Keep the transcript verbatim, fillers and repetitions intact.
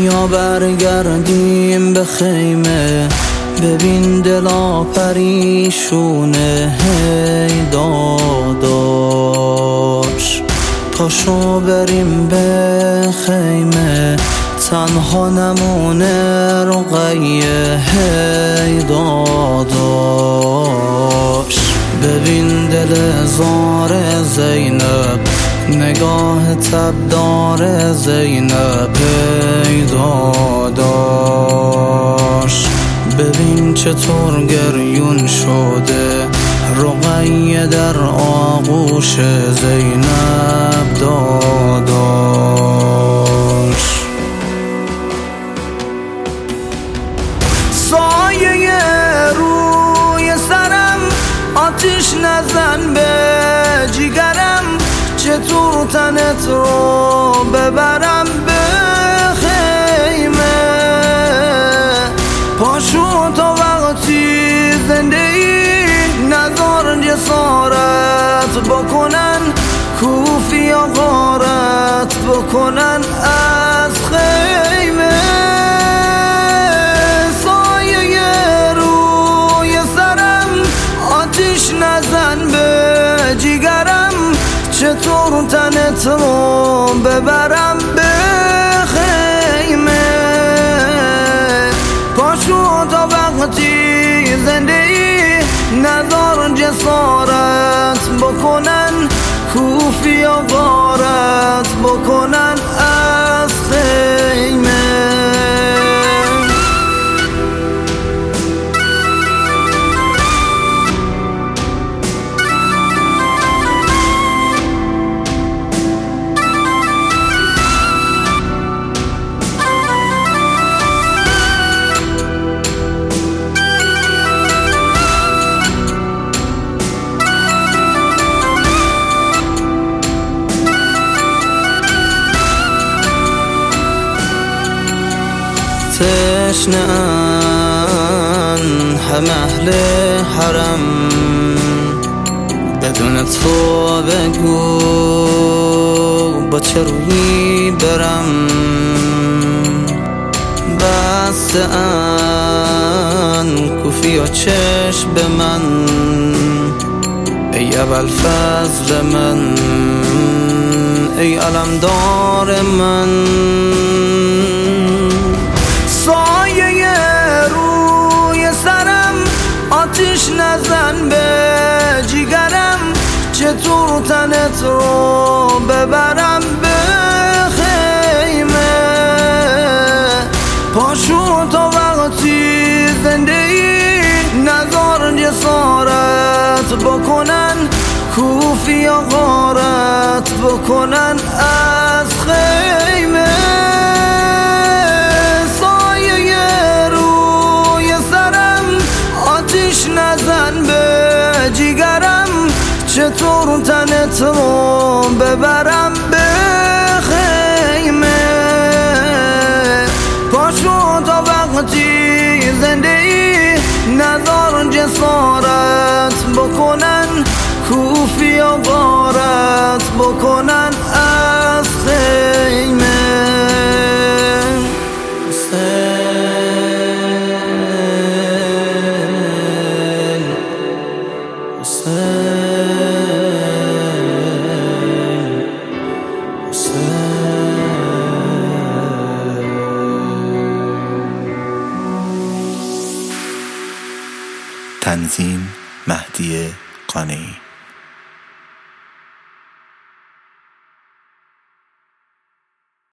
بیا برگردیم به خیمه، ببین دلا پریشونه. هی داداش پاشو بریم به خیمه، تنها نمونه رقیه. هی داداش ببین دل زار زینب، نگاه تبدار زینب. هی داداش ببین چطور گریون شده رقیه در آغوش زینب. داداش سایه روی سرم، آتیش نزن به جیگرم. چطور تنت رو ببرم به خیمه؟ پاشو تا وقتی زنده ای، نذار جسارت بکنن کوفی و غارت بکنن از خیمه. سایه روی سرم، آتیش نزن به جیگرم. چطور تنت رو ببرم به خیمه؟ پاشو تا وقتی زنده ای، نذار جسارت بکنن کوفی و غارت بکنن از خیمه. تشنه‌ان هم اهل حرم، بدون تو بگو با چه رویی برم. بسته‌اند کوفی و چشم به من، ای ابوالفضل من، ای علمدار من. سایه روی سرم، آتیش نزن به جیگرم. چطور تنت رو ببرم به خیمه؟ پاشو تا وقتی زنده ای، نذار جسارت بکنن کوفی و غارت بکنن از خیمه. نزن به جیگرم، چطور تنت رو ببرم به خیمه؟ پاشو تا وقتی زنده ای، نذار جسارت بکنن کوفی و غارت بکنن از خیمه. تنظیم مهدی قانعی.